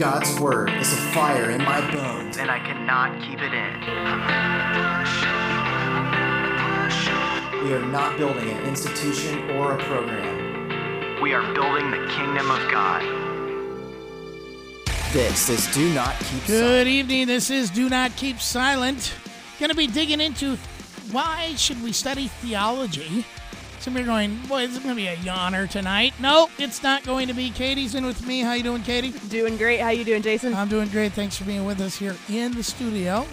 God's word is a fire in my bones, and I cannot keep it in. We are not building an institution or a program. We are building the kingdom of God. This is Do Not Keep Silent. Good evening. This is Do Not Keep Silent. Going to be digging into why should we study theology. Some of you are going, boy, this is going to be a yawner tonight. No, it's not going to be. Katie's in with me. How you doing, Katie? Doing great. How you doing, Jason? I'm doing great. Thanks for being with us here in the studio.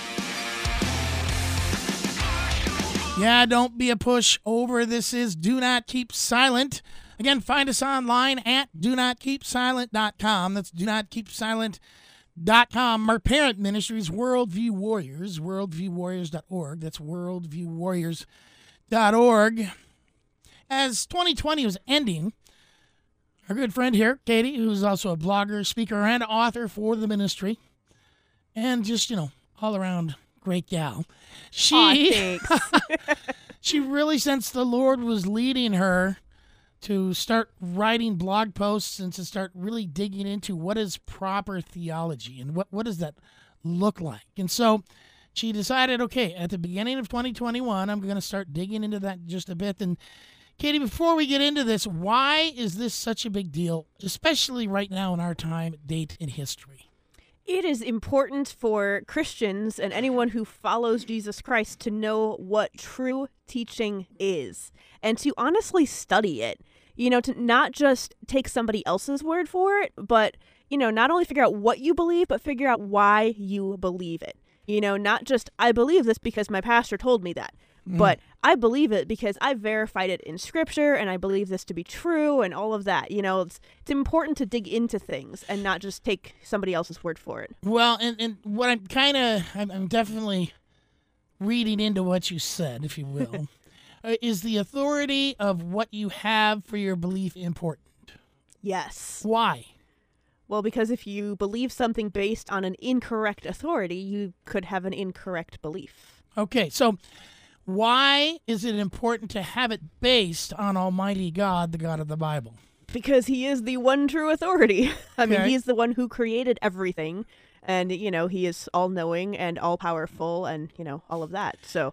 Yeah, don't be a pushover. This is Do Not Keep Silent. Again, find us online at donotkeepsilent.com. That's donotkeepsilent.com. Our parent ministry is Worldview Warriors, worldviewwarriors.org. That's worldviewwarriors.org. As 2020 was ending, our good friend here, Katie, who's also a blogger, speaker, and author for the ministry, and just, all around great gal. Thanks. She really sensed the Lord was leading her to start writing blog posts and to start really digging into what is proper theology and what does that look like. And so she decided, okay, at the beginning of 2021, I'm going to start digging into that just a bit. And Katie, before we get into this, why is this such a big deal, especially right now in our time, date, in history? It is important for Christians and anyone who follows Jesus Christ to know what true teaching is and to honestly study it. To not just take somebody else's word for it, but, not only figure out what you believe, but figure out why you believe it. Not just, I believe this because my pastor told me that, but I believe it because I verified it in Scripture and I believe this to be true and all of that. It's important to dig into things and not just take somebody else's word for it. Well, and what I'm definitely reading into what you said, if you will, is the authority of what you have for your belief important? Yes. Why? Well, because if you believe something based on an incorrect authority, you could have an incorrect belief. Okay, so why is it important to have it based on Almighty God, the God of the Bible? Because he is the one true authority. I mean, Okay. he's the one who created everything. And, he is all-knowing and all-powerful and, all of that. So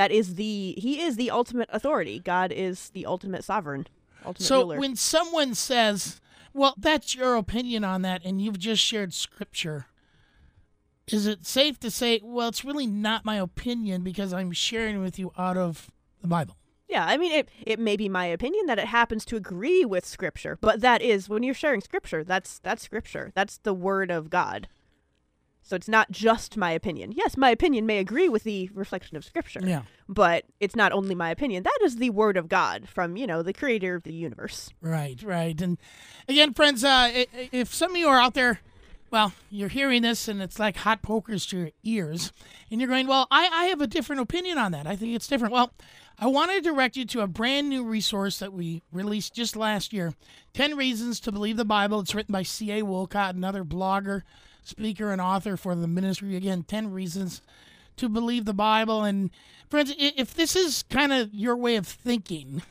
he is the ultimate authority. God is the ultimate sovereign, ultimate ruler. So when someone says, well, that's your opinion on that, and you've just shared Scripture, is it safe to say, well, it's really not my opinion because I'm sharing with you out of the Bible? Yeah, I mean, it may be my opinion that it happens to agree with Scripture, but that is, when you're sharing Scripture, that's Scripture. That's the Word of God. So it's not just my opinion. Yes, my opinion may agree with the reflection of Scripture, Yeah. but it's not only my opinion. That is the Word of God from, the creator of the universe. Right. And again, friends, if some of you are out there, well, you're hearing this and it's like hot pokers to your ears, and you're going, well, I have a different opinion on that. I think it's different. Well, I want to direct you to a brand new resource that we released just last year, 10 Reasons to Believe the Bible. It's written by C.A. Wolcott, another blogger, speaker, and author for the ministry. Again, 10 Reasons to Believe the Bible. And friends, if this is kind of your way of thinking,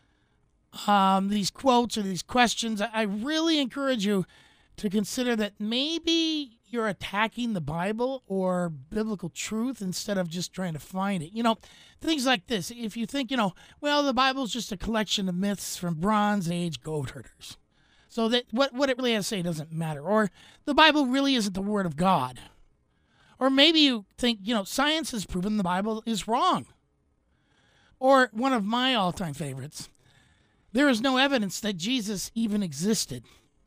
these quotes or these questions, I really encourage you to consider that maybe you're attacking the Bible or biblical truth instead of just trying to find it. Things like this. If you think, well, the Bible's just a collection of myths from Bronze Age goat herders, so that what it really has to say doesn't matter. Or the Bible really isn't the Word of God. Or maybe you think, science has proven the Bible is wrong. Or one of my all-time favorites, there is no evidence that Jesus even existed.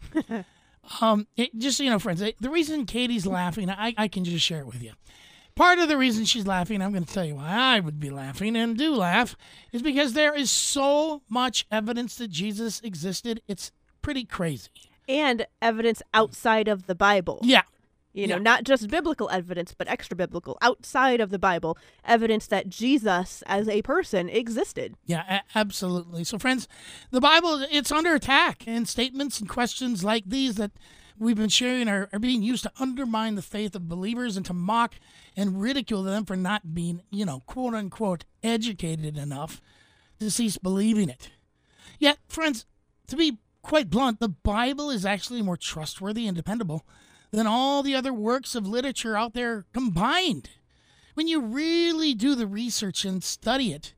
Friends, the reason Katie's laughing, I can just share it with you. Part of the reason she's laughing, I'm going to tell you why I would be laughing and do laugh, is because there is so much evidence that Jesus existed. It's pretty crazy. And evidence outside of the Bible. Yeah. Not just biblical evidence, but extra biblical, outside of the Bible, evidence that Jesus as a person existed. Yeah, absolutely. So, friends, the Bible, it's under attack, and statements and questions like these that we've been sharing are being used to undermine the faith of believers and to mock and ridicule them for not being, quote unquote, educated enough to cease believing it. Yet, friends, to be quite blunt, the Bible is actually more trustworthy and dependable than all the other works of literature out there combined. When you really do the research and study it,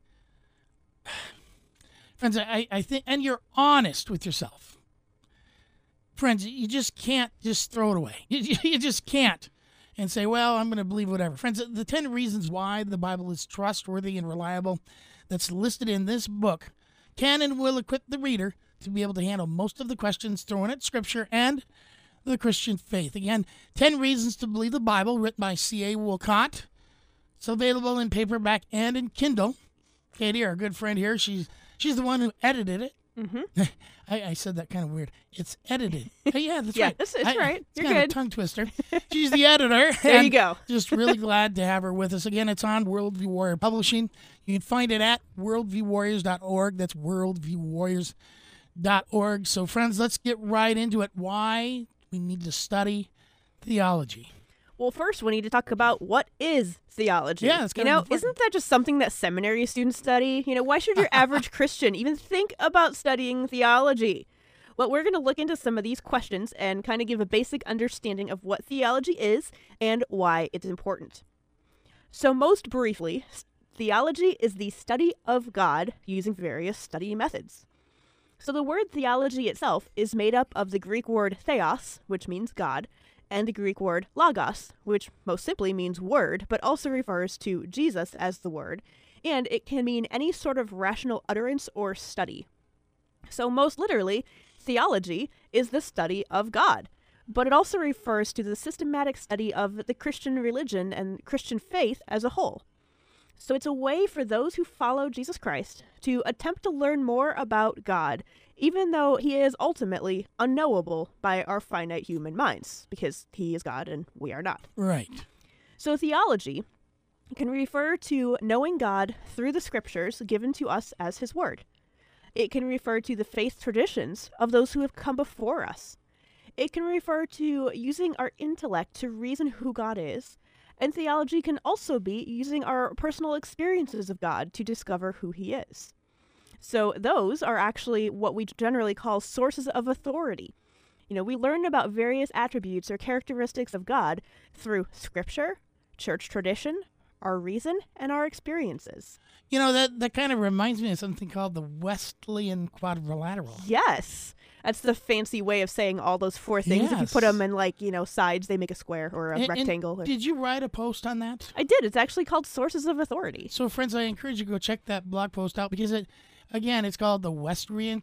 friends, I think, and you're honest with yourself, friends, you just can't just throw it away. You just can't and say, well, I'm going to believe whatever. Friends, the 10 reasons why the Bible is trustworthy and reliable that's listed in this book can and will equip the reader to be able to handle most of the questions thrown at Scripture and the Christian faith. Again, 10 Reasons to Believe the Bible, written by C.A. Wolcott. It's available in paperback and in Kindle. Katie, our good friend here, she's the one who edited it. Mm-hmm. I said that kind of weird. It's edited. Oh, yeah, that's right. It's right. It's You're kind good. of a tongue twister. She's the editor. There you go. Just really glad to have her with us. Again, it's on Worldview Warrior Publishing. You can find it at worldviewwarriors.org. That's worldviewwarriors.org. So, friends, let's get right into it. Why we need to study theology. Well, first we need to talk about what is theology. Yeah, it's kind of important. Isn't that just something that seminary students study? Why should your average Christian even think about studying theology? Well, we're going to look into some of these questions and kind of give a basic understanding of what theology is and why it's important. So most briefly, theology is the study of God using various study methods. So the word theology itself is made up of the Greek word theos, which means God, and the Greek word logos, which most simply means word, but also refers to Jesus as the word, and it can mean any sort of rational utterance or study. So most literally, theology is the study of God, but it also refers to the systematic study of the Christian religion and Christian faith as a whole. So it's a way for those who follow Jesus Christ to attempt to learn more about God, even though he is ultimately unknowable by our finite human minds, because he is God and we are not. Right. So theology can refer to knowing God through the scriptures given to us as his word. It can refer to the faith traditions of those who have come before us. It can refer to using our intellect to reason who God is. And theology can also be using our personal experiences of God to discover who he is. So those are actually what we generally call sources of authority. We learn about various attributes or characteristics of God through scripture, church tradition, our reason, and our experiences. That kind of reminds me of something called the Wesleyan quadrilateral. Yes. That's the fancy way of saying all those four things. Yes. If you put them in, sides, they make a square or a rectangle. And did you write a post on that? I did. It's actually called Sources of Authority. So, friends, I encourage you to go check that blog post out because it's called the Wesleyan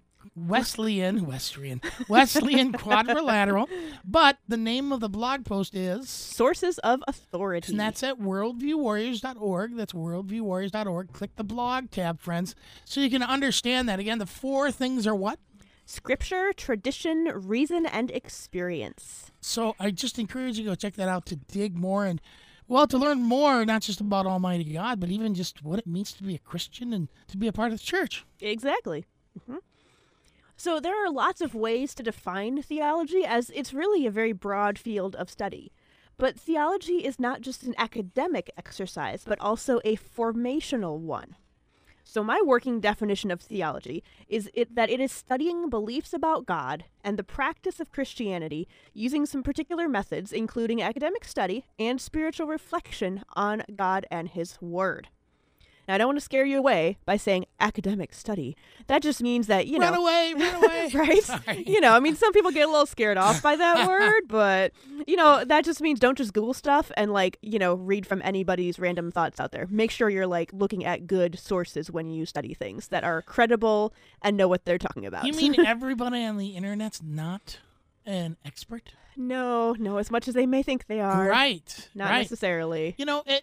quadrilateral. But the name of the blog post is Sources of Authority. And that's at worldviewwarriors.org. That's worldviewwarriors.org. Click the blog tab, friends, so you can understand that. Again, the four things are what? Scripture, tradition, reason, and experience. So I just encourage you to go check that out to dig more and, to learn more, not just about Almighty God, but even just what it means to be a Christian and to be a part of the church. Exactly. Mm-hmm. So there are lots of ways to define theology, as it's really a very broad field of study. But theology is not just an academic exercise, but also a formational one. So my working definition of theology is that it is studying beliefs about God and the practice of Christianity using some particular methods, including academic study and spiritual reflection on God and his word. Now, I don't want to scare you away by saying academic study. That just means that, Run away! right? Sorry. Some people get a little scared off by that word, but, that just means don't just Google stuff and, read from anybody's random thoughts out there. Make sure you're, looking at good sources when you study things that are credible and know what they're talking about. You mean everybody on the internet's not an expert? No, as much as they may think they are. Right. Not right. necessarily.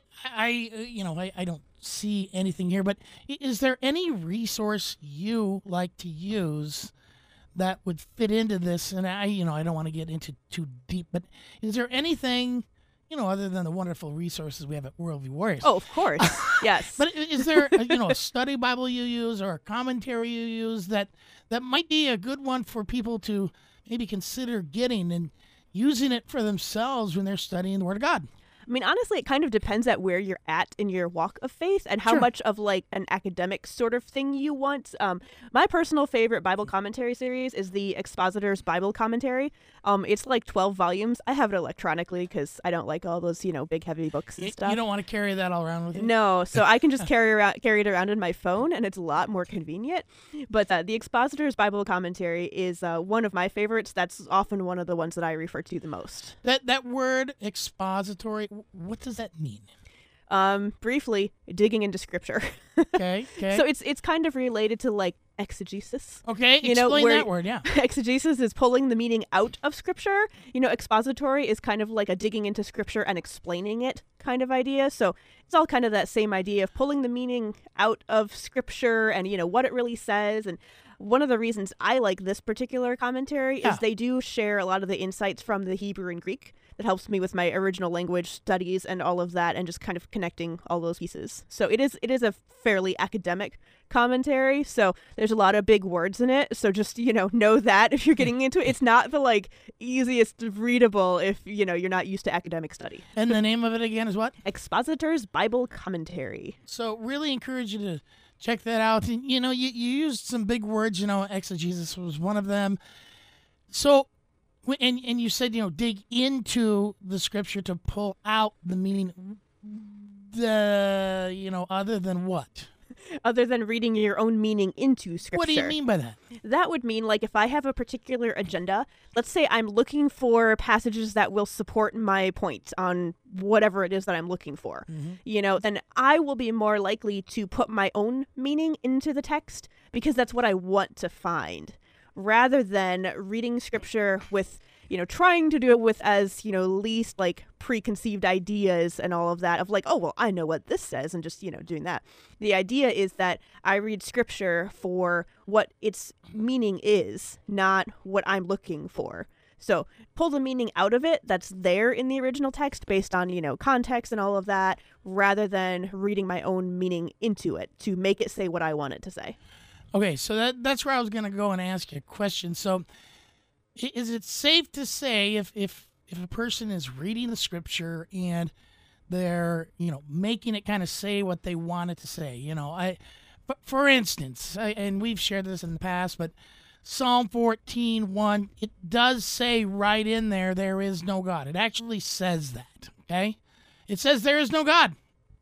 I don't see anything here, but is there any resource you like to use that would fit into this? And I don't want to get into too deep, but is there anything, other than the wonderful resources we have at Worldview Warriors? Oh, of course. Yes. But is there, a study Bible you use or a commentary you use that might be a good one for people to maybe consider getting and using it for themselves when they're studying the Word of God? I mean, honestly, it kind of depends at where you're at in your walk of faith and how Sure. much of like an academic sort of thing you want. My personal favorite Bible commentary series is the Expositor's Bible Commentary. It's like 12 volumes. I have it electronically because I don't like all those, big heavy books and stuff. You don't want to carry that all around with you? No, so I can just carry it around in my phone, and it's a lot more convenient. But the Expositor's Bible Commentary is one of my favorites. That's often one of the ones that I refer to the most. That word expository, what does that mean? Briefly, digging into scripture. Okay. So it's kind of related to like exegesis. Okay, You know, explain where- that word, yeah. Exegesis is pulling the meaning out of scripture. Expository is kind of like a digging into scripture and explaining it kind of idea. So it's all kind of that same idea of pulling the meaning out of scripture and, what it really says. And one of the reasons I like this particular commentary Yeah. is they do share a lot of the insights from the Hebrew and Greek that helps me with my original language studies and all of that and just kind of connecting all those pieces. So it is a fairly academic commentary. So there's a lot of big words in it. So just, know that if you're getting into it, it's not the like easiest readable if, you're not used to academic study. And the name of it again is what? Expositor's Bible Commentary. So really encourage you to check that out. And, you used some big words, exegesis was one of them. So, and you said, dig into the scripture to pull out the meaning, other than what? Other than reading your own meaning into scripture. What do you mean by that? That would mean, like, if I have a particular agenda, let's say I'm looking for passages that will support my point on whatever it is that I'm looking for, then I will be more likely to put my own meaning into the text because that's what I want to find, rather than reading scripture with, trying to do it with as, least like preconceived ideas and all of that of like, oh, well, I know what this says and just, doing that. The idea is that I read scripture for what its meaning is, not what I'm looking for. So pull the meaning out of it that's there in the original text based on, context and all of that, rather than reading my own meaning into it to make it say what I want it to say. Okay, so that's where I was going to go and ask you a question. So is it safe to say if a person is reading the scripture and they're, making it kind of say what they want it to say, for instance, and we've shared this in the past, but Psalm 14:1, it does say right in there is no God. It actually says that, okay? It says there is no God.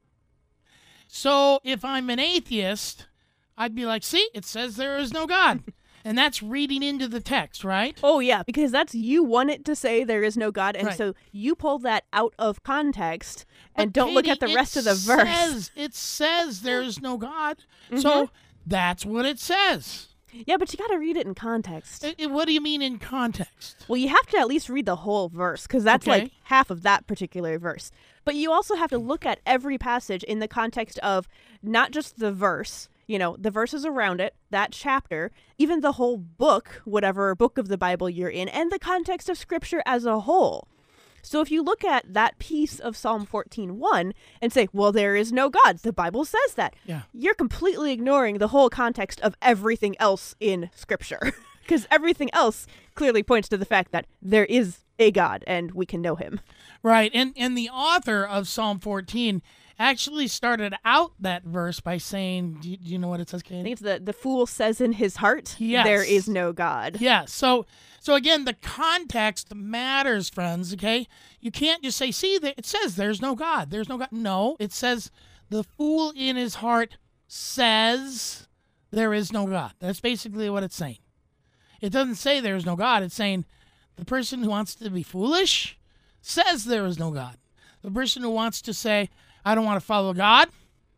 So if I'm an atheist, I'd be like, see, it says there is no God. And that's reading into the text, right? Oh, yeah, because that's you want it to say there is no God, and Right. so you pull that out of context and But don't look at Katie, the rest of the verse. It says there is no God. So that's what it says. Yeah, but you got to read it in context. What do you mean in context? Well, you have to at least read the whole verse because that's Okay. like half of that particular verse. But you also have to look at every passage in the context of not just the verse, the verses around it, that chapter, even the whole book, whatever book of the Bible you're in, and the context of Scripture as a whole. So if you look at that piece of Psalm 14:1 and say, well, there is no God, the Bible says that, Yeah. you're completely ignoring the whole context of everything else in Scripture. Because everything else clearly points to the fact that there is a God and we can know him. Right. And the author of Psalm 14 actually started out that verse by saying, do you know what it says, I Katie? think it's the fool says in his heart, Yes. there is no God. Yeah. So again, the context matters, friends, okay? You can't just say, see, it says there's no God. There's no God. No, it says the fool in his heart says there is no God. That's basically what it's saying. It doesn't say there is no God. It's saying the person who wants to be foolish says there is no God. The person who wants to say, I don't want to follow God,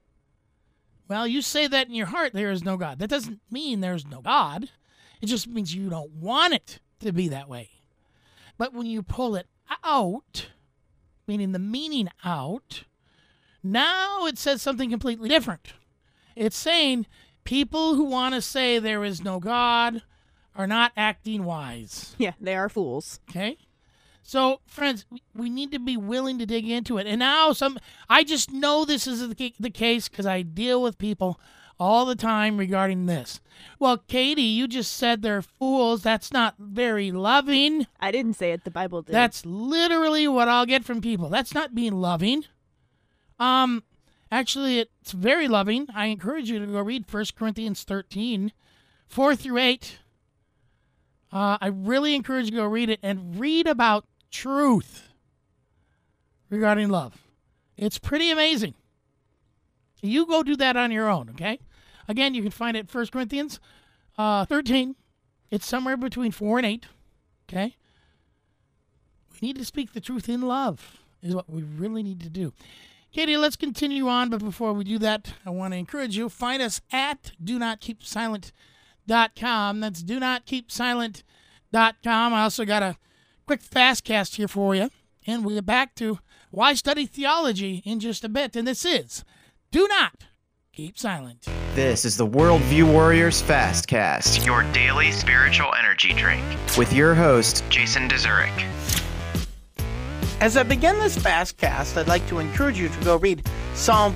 well, you say that in your heart, there is no God. That doesn't mean there's no God. It just means you don't want it to be that way. But when you pull it out, meaning the meaning out, now it says something completely different. It's saying people who want to say there is no God are not acting wise. Yeah, they are fools. Okay? So, friends, we need to be willing to dig into it. And now I just know this is the case because I deal with people all the time regarding this. Well, Katie, you just said they're fools. That's not very loving. I didn't say it. The Bible did. That's literally what I'll get from people. That's not being loving. Actually, it's very loving. I encourage you to go read 1 Corinthians 13, 4 through 8. I really encourage you to go read it and read about truth regarding love. It's pretty amazing. You go do that on your own, okay? Again, you can find it 1 Corinthians 13. It's somewhere between 4 and 8, okay? We need to speak the truth in love is what we really need to do. Katie, let's continue on, but before we do that, I want to encourage you, find us at donotkeepsilent.com. That's donotkeepsilent.com. I also got a quick fast cast here for you, and we'll get back to why study theology in just a bit, and this is Do Not Keep Silent. This is the Worldview Warriors Fastcast Your daily spiritual energy drink. with your host, Jason Dezurek. As I begin this fastcast, I'd like to encourage you to go read Psalm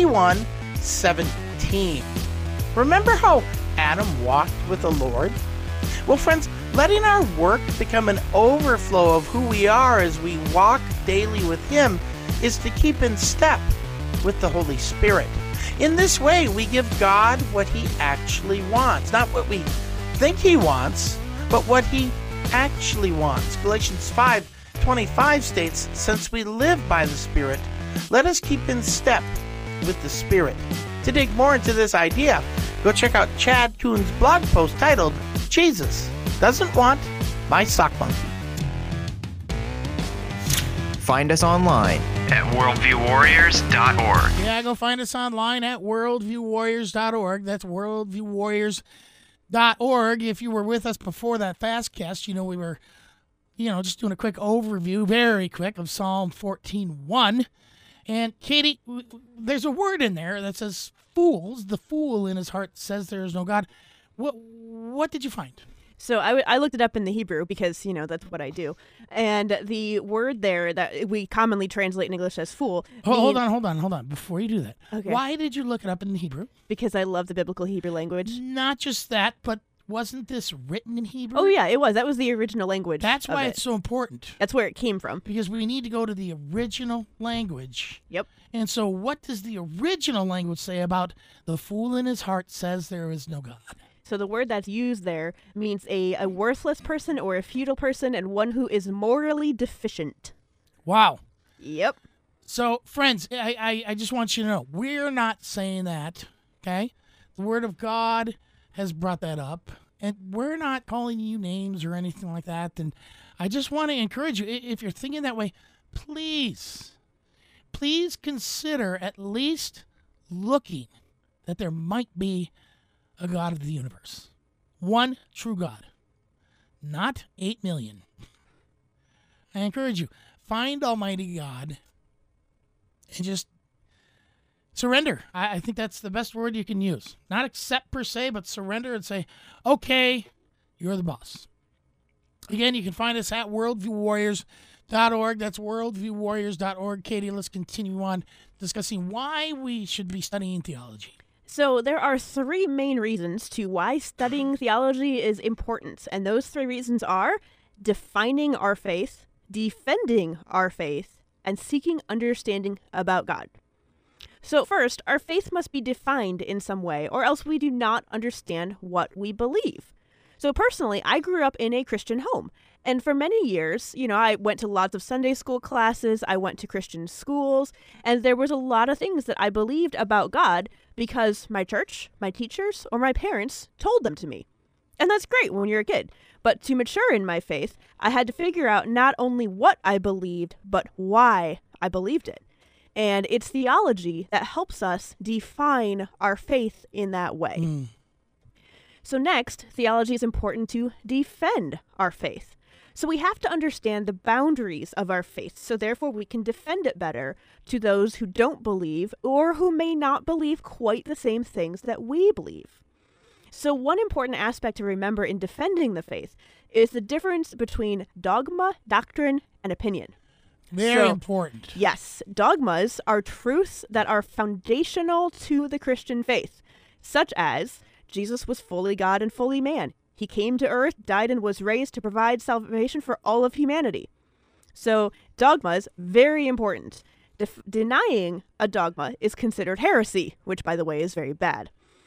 51:17. Remember how Adam walked with the Lord? Well, friends, letting our work become an overflow of who we are as we walk daily with Him is to keep in step with the Holy Spirit. In this way, we give God what He actually wants. Not what we think He wants, but what He actually wants. Galatians 5:25 states, "Since we live by the Spirit, let us keep in step with the Spirit." To dig more into this idea, go check out Chad Kuhn's blog post titled, "Jesus Doesn't Want My Sock Monkey." find us online. At worldviewwarriors.org. Yeah, go find us online at worldviewwarriors.org. That's worldviewwarriors.org. If you were with us before that fastcast, you know we were, just doing a quick overview, very quick, of Psalm 14:1. And Katie, there's a word in there that says fools. The fool in his heart says there is no God. What did you find? So I looked it up in the Hebrew because, that's what I do. And the word there that we commonly translate in English as fool. Hold on. Before you do that, Okay. Why did you look it up in the Hebrew? Because I love the biblical Hebrew language. Not just that, but wasn't this written in Hebrew? Oh, yeah, it was. That was the original language. That's of why it. it's so important. That's where it came from. Because we need to go to the original language. Yep. And so what does the original language say about the fool in his heart says there is no God? So the word that's used there means a worthless person or a futile person and one who is morally deficient. Wow. Yep. So, friends, I just want you to know, we're not saying that, okay? The Word of God has brought that up, and we're not calling you names or anything like that. And I just want to encourage you, if you're thinking that way, please consider at least looking that there might be a God of the universe. One true God, not 8 million. I encourage you, find Almighty God and just surrender. I think that's the best word you can use. Not accept per se, but surrender and say, okay, you're the boss. Again, you can find us at worldviewwarriors.org. That's worldviewwarriors.org. Katie, let's continue on discussing why we should be studying theology. So there are three main reasons to why studying theology is important. And those three reasons are defining our faith, defending our faith, and seeking understanding about God. So first, our faith must be defined in some way, or else we do not understand what we believe. So personally, I grew up in a Christian home. And for many years, I went to lots of Sunday school classes, I went to Christian schools, and there was a lot of things that I believed about God because my church, my teachers, or my parents told them to me. And that's great when you're a kid. But to mature in my faith, I had to figure out not only what I believed, but why I believed it. And it's theology that helps us define our faith in that way. So next, theology is important to defend our faith. So we have to understand the boundaries of our faith, so therefore we can defend it better to those who don't believe or who may not believe quite the same things that we believe. So one important aspect to remember in defending the faith is the difference between dogma, doctrine, and opinion. Very important. Yes, dogmas are truths that are foundational to the Christian faith. such as Jesus was fully God and fully man. He came to earth, died, and was raised to provide salvation for all of humanity. So dogmas, very important. Denying a dogma is considered heresy, which, by the way, is very bad.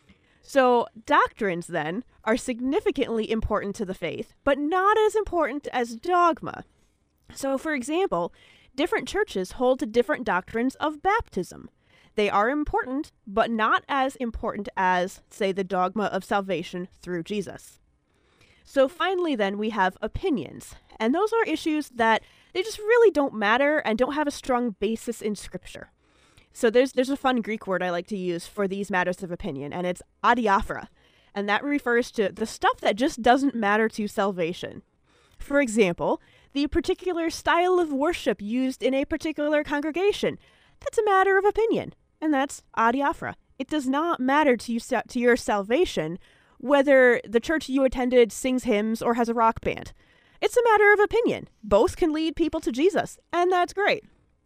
So doctrines, then, are significantly important to the faith, but not as important as dogma. So, for example, different churches hold to different doctrines of baptism. They are important, but not as important as, say, the dogma of salvation through Jesus. So finally, then, we have opinions. And those are issues that they just really don't matter and don't have a strong basis in Scripture. So there's a fun Greek word I like to use for these matters of opinion, and it's adiaphora. And that refers to the stuff that just doesn't matter to salvation. For example, the particular style of worship used in a particular congregation. That's a matter of opinion, and that's adiaphora. It does not matter to your salvation whether the church you attended sings hymns or has a rock band. It's a matter of opinion. Both can lead people to Jesus, and that's great.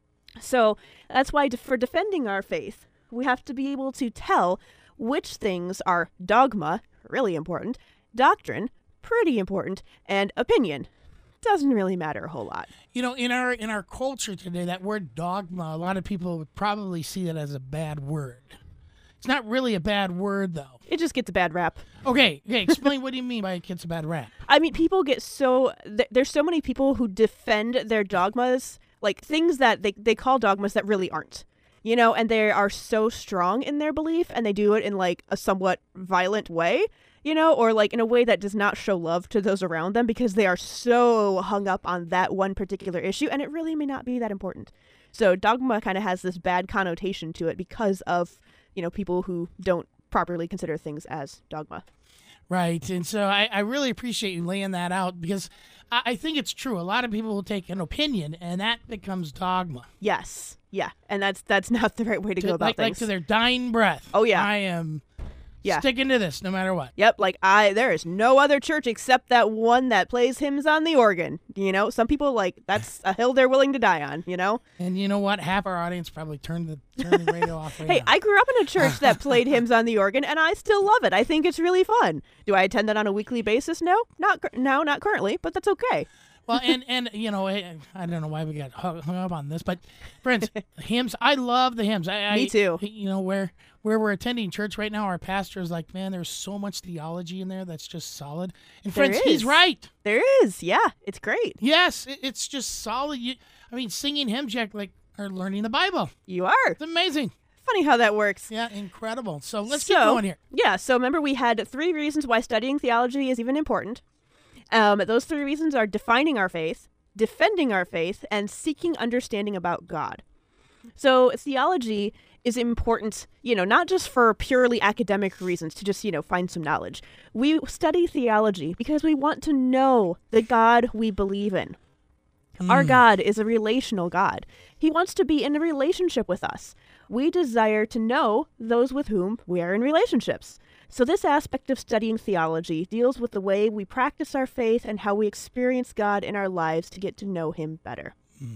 So that's why for defending our faith, we have to be able to tell which things are dogma, really important, doctrine, pretty important, and opinion doesn't really matter a whole lot. You know, in our culture today, that word dogma, a lot of people would probably see that as a bad word. It's not really a bad word, though. It just gets a bad rap. Okay, explain what do you mean by it gets a bad rap? I mean, people get there's so many people who defend their dogmas, like things that they call dogmas that really aren't, you know, and they are so strong in their belief, and they do it in like a somewhat violent way, you know, or like in a way that does not show love to those around them because they are so hung up on that one particular issue, and it really may not be that important. So dogma kind of has this bad connotation to it because of, you know, people who don't properly consider things as dogma. Right. And so I really appreciate you laying that out because I think it's true. A lot of people will take an opinion and that becomes dogma. Yes. Yeah. And that's not the right way to go about things. Like to their dying breath. Oh, yeah. I am sticking to this no matter what. Yep. Like there is no other church except that one that plays hymns on the organ. You know, some people that's a hill they're willing to die on, you know? And you know what? Half our audience probably turned the radio off right Hey, now. I grew up in a church that played hymns on the organ, and I still love it. I think it's really fun. Do I attend that on a weekly basis? No, not currently, but that's okay. Well, and you know, I don't know why we got hung up on this, but friends, hymns, I love the hymns. Me too. You know, where we're attending church right now, our pastor is like, man, there's so much theology in there that's just solid. And friends, he's right. There is, yeah. It's great. Yes, it's just solid. Singing hymns, like are learning the Bible. You are. It's amazing. Funny how that works. Yeah, incredible. So let's keep going here. Yeah, so remember we had 3 reasons why studying theology is even important. Those 3 reasons are defining our faith, defending our faith, and seeking understanding about God. So theology is important, you know, not just for purely academic reasons to just, you know, find some knowledge. We study theology because we want to know the God we believe in. Our God is a relational God. He wants to be in a relationship with us. We desire to know those with whom we are in relationships. So this aspect of studying theology deals with the way we practice our faith and how we experience God in our lives to get to know him better.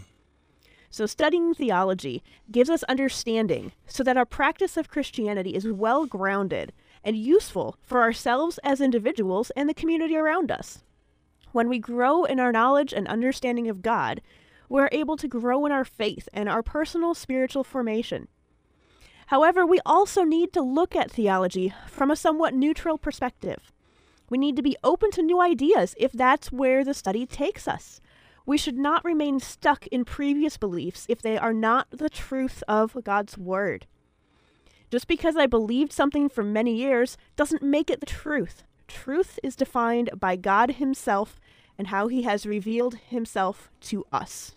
So studying theology gives us understanding so that our practice of Christianity is well-grounded and useful for ourselves as individuals and the community around us. When we grow in our knowledge and understanding of God, we're able to grow in our faith and our personal spiritual formation. However, we also need to look at theology from a somewhat neutral perspective. We need to be open to new ideas if that's where the study takes us. We should not remain stuck in previous beliefs if they are not the truth of God's Word. Just because I believed something for many years doesn't make it the truth. Truth is defined by God himself and how he has revealed himself to us.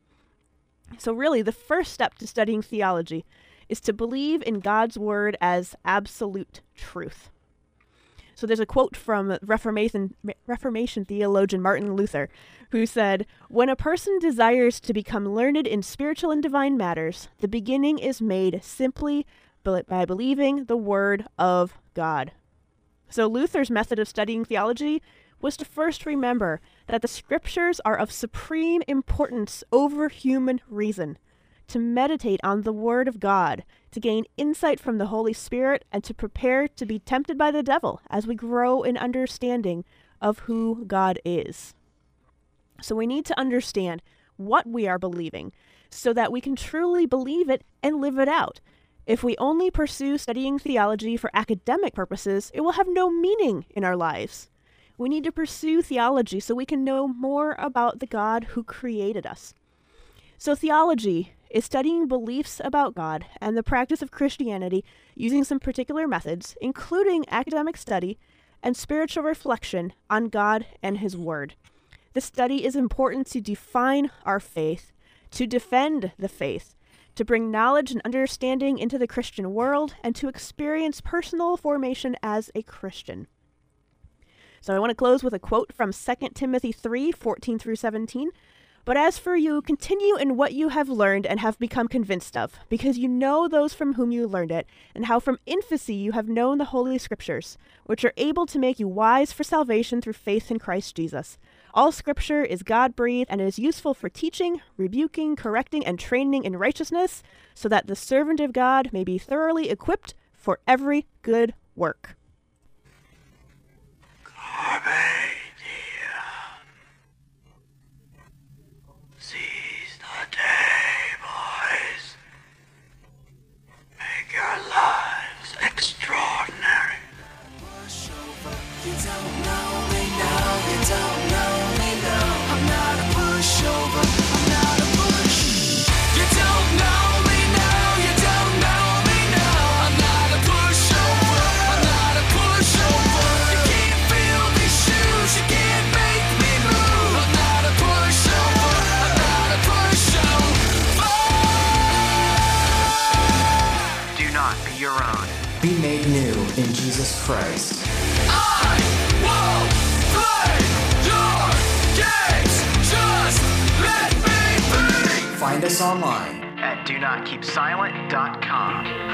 So really, the first step to studying theology is to believe in God's word as absolute truth. So there's a quote from Reformation theologian Martin Luther, who said, "When a person desires to become learned in spiritual and divine matters, the beginning is made simply by believing the word of God." So Luther's method of studying theology was to first remember that the scriptures are of supreme importance over human reason. to meditate on the Word of God, to gain insight from the Holy Spirit, and to prepare to be tempted by the devil as we grow in understanding of who God is. So we need to understand what we are believing so that we can truly believe it and live it out. If we only pursue studying theology for academic purposes, it will have no meaning in our lives. We need to pursue theology so we can know more about the God who created us. So theology is studying beliefs about God and the practice of Christianity using some particular methods, including academic study and spiritual reflection on God and His Word. This study is important to define our faith, to defend the faith, to bring knowledge and understanding into the Christian world, and to experience personal formation as a Christian. So I want to close with a quote from 2 Timothy 3:14 through 17. But as for you, continue in what you have learned and have become convinced of, because you know those from whom you learned it, and how from infancy you have known the Holy Scriptures, which are able to make you wise for salvation through faith in Christ Jesus. All Scripture is God-breathed and is useful for teaching, rebuking, correcting, and training in righteousness, so that the servant of God may be thoroughly equipped for every good work. Seize the day, boys. Make your lives extraordinary. You don't know me now, you don't know me now. I'm not a pushover, I'm not a push. You don't know me now, you don't know me now. I'm not a pushover, I'm not a pushover. You can't feel these shoes, you can't make me move. I'm not a pushover, I'm not a pushover. Do not be your own. Be made new in Jesus Christ. I won't play your games, just let me be. Find us online At DoNotKeepSilent.com.